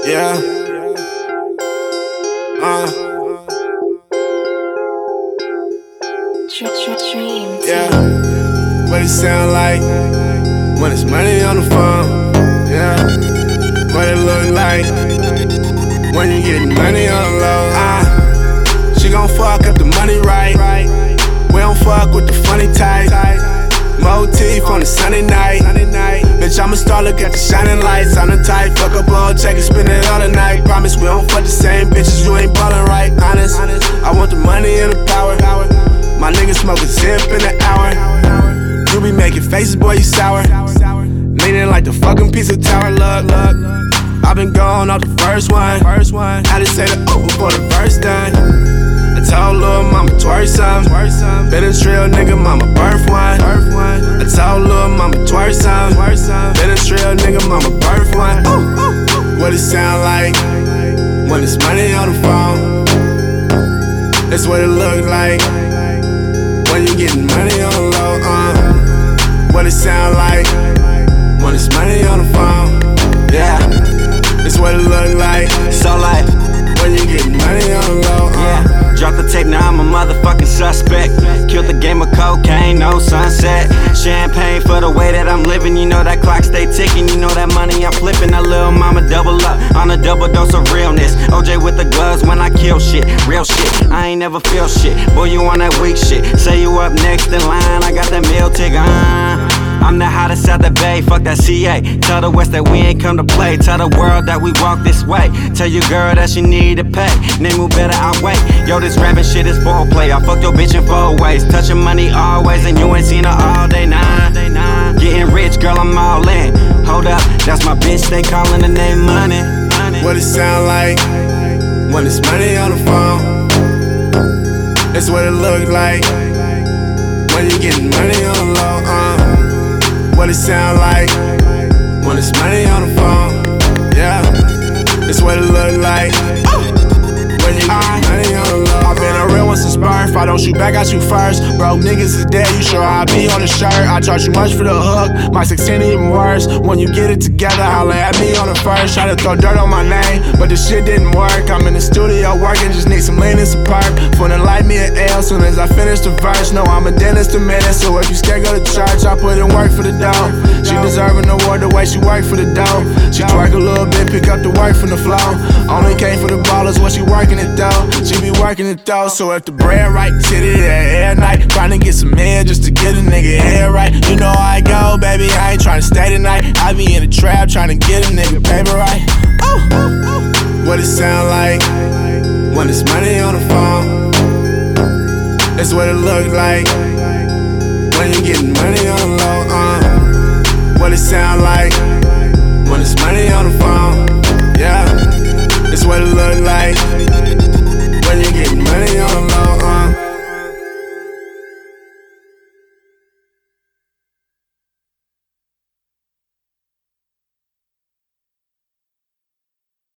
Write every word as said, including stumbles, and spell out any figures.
Yeah. Uh. Yeah. What it sound like when it's money on the phone? Yeah. What it look like when you get money on the low? Ah. She gon' fuck up the money right. We don't fuck with the funny type. Motif on a Sunday night. Bitch, I'ma start looking at the shining lights. I'm the type, fuck up all check and spend it all the night. Promise we don't fuck the same bitches, you ain't ballin' right. Honest, I want the money and the power. My niggas smoking zip in the hour. You be making faces, boy, you sour. Leaning like the fucking piece of tower. Look, look. I been gone off the first one. Had to say the ooh before the verse done. I told lil' mama twerk some. Been a trill nigga, mama birth one. I told lil' mama twerk some. Been a trill nigga, mama birth one. Ooh, what it sound like when it's money on the phone? That's what it look like when you getting money on the low. Uh, what it sound like when it's money on the phone? Yeah, that's what it look like. So like when you getting money on the low. Uh. Yeah. Drop the tape, now I'm a motherfucking suspect. Killed the game of cocaine, no sunset. Champagne for the way that I'm living. You know that clock stay ticking. You know that money I'm flipping. That little mama double up on a double dose of realness. O J with the gloves when I kill shit. Real shit, I ain't never feel shit. Boy, you on that weak shit. Say you up next in line. I got that meal ticket. Uh. I'm the hottest out the bay, fuck that C A. Tell the West that we ain't come to play. Tell the world that we walk this way. Tell your girl that she need to pay. Name who better outweigh. Yo, this rapping shit is foreplay. I fuck your bitch in four ways. Touching money always, and you ain't seen her all day, nah. Getting rich, girl, I'm all in. Hold up, that's my bitch, they calling the name money. What it sound like when it's money on the phone? That's what it look like when you getting money on the low. Uh. What it sound like when it's money on the phone? Yeah, that's what it look like when you get money on the low. I've been a real one since birth. If I don't shoot back, I shoot first. Broke niggas is dead, you sure I be on the shirt. I charge you much for the hook, my sixteen even worse. When you get it together, holla at me on the first. Try to throw dirt on my name, but the shit didn't work. I'm in the studio working, just need some lean and some perp. Finna light me an L soon as I finish the verse. No, I'm a dentist a minute, so if you scared, go to church. I put in work for the dough. She deserve an award the way she work for the dough. She twerk a little bit, pick up the work from the flow. Only came for the ballers when she working it though. She be working it though, so if the bread right, sit it at night. Trying to get some head just to get a nigga head right. You know how I go, baby, I ain't trying to stay tonight. I be in the trap trying to get a nigga paper right. Ooh. What it sound like when it's money on the phone? That's what it look like when you getting money on the low. Uh. What it sound like when it's money on